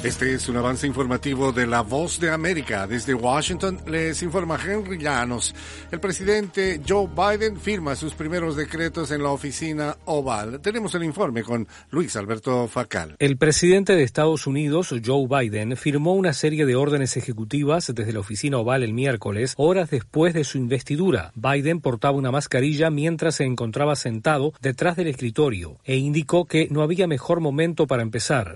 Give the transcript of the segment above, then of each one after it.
Este es un avance informativo de La Voz de América. Desde Washington les informa Henry Llanos. El presidente Joe Biden firma sus primeros decretos en la oficina Oval. Tenemos el informe con Luis Alberto Facal. El presidente de Estados Unidos, Joe Biden, firmó una serie de órdenes ejecutivas desde la oficina Oval el miércoles, horas después de su investidura. Biden portaba una mascarilla mientras se encontraba sentado detrás del escritorio e indicó que no había mejor momento para empezar.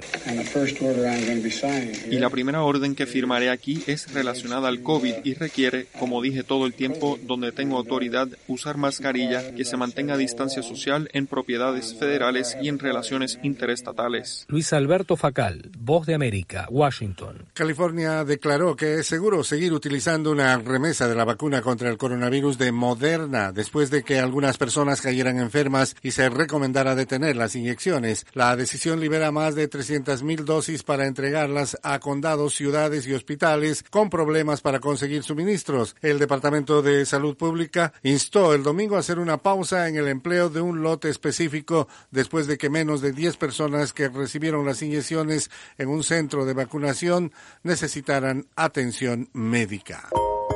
Y la primera orden que firmaré aquí es relacionada al COVID y requiere, como dije todo el tiempo, donde tengo autoridad, usar mascarilla, que se mantenga distancia social en propiedades federales y en relaciones interestatales. Luis Alberto Facal, Voz de América, Washington. California declaró que es seguro seguir utilizando una remesa de la vacuna contra el coronavirus de Moderna después de que algunas personas cayeran enfermas y se recomendara detener las inyecciones. La decisión libera más de 300,000 dosis para entregarlas a condados, ciudades y hospitales con problemas para conseguir suministros. El Departamento de Salud Pública instó el domingo a hacer una pausa en el empleo de un lote específico después de que menos de 10 personas que recibieron las inyecciones en un centro de vacunación necesitaran atención médica.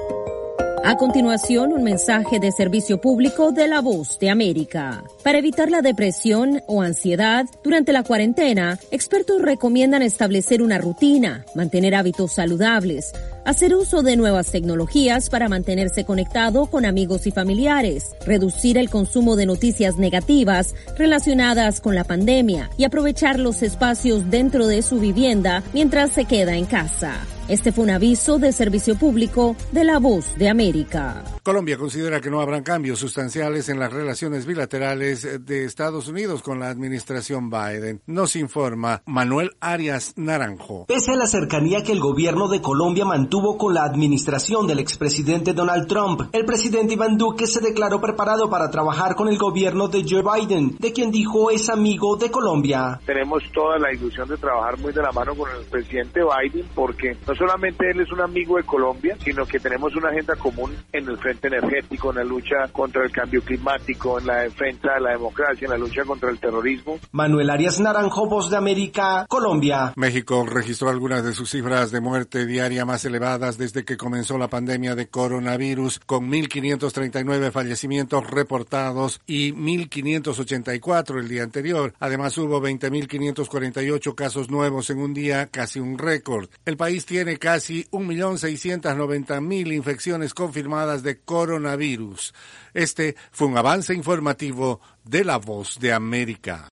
A continuación, un mensaje de servicio público de La Voz de América. Para evitar la depresión o ansiedad durante la cuarentena, expertos recomiendan establecer una rutina, mantener hábitos saludables, hacer uso de nuevas tecnologías para mantenerse conectado con amigos y familiares, reducir el consumo de noticias negativas relacionadas con la pandemia y aprovechar los espacios dentro de su vivienda mientras se queda en casa. Este fue un aviso de servicio público de La Voz de América. Colombia considera que no habrán cambios sustanciales en las relaciones bilaterales de Estados Unidos con la administración Biden. Nos informa Manuel Arias Naranjo. Pese a la cercanía que el gobierno de Colombia mantuvo con la administración del expresidente Donald Trump, el presidente Iván Duque se declaró preparado para trabajar con el gobierno de Joe Biden, de quien dijo es amigo de Colombia. Tenemos toda la ilusión de trabajar muy de la mano con el presidente Biden porque no solamente él es un amigo de Colombia, sino que tenemos una agenda común en el frente energético, en la lucha contra el cambio climático, en la defensa de la democracia, en la lucha contra el terrorismo. Manuel Arias Naranjo, Voz de América, Colombia. México registró algunas de sus cifras de muerte diaria más elevadas desde que comenzó la pandemia de coronavirus, con 1,539 fallecimientos reportados y 1,584 el día anterior. Además, hubo 20,548 casos nuevos en un día, casi un récord. El país tiene casi 1,690,000 infecciones confirmadas de coronavirus. Este fue un avance informativo de La Voz de América.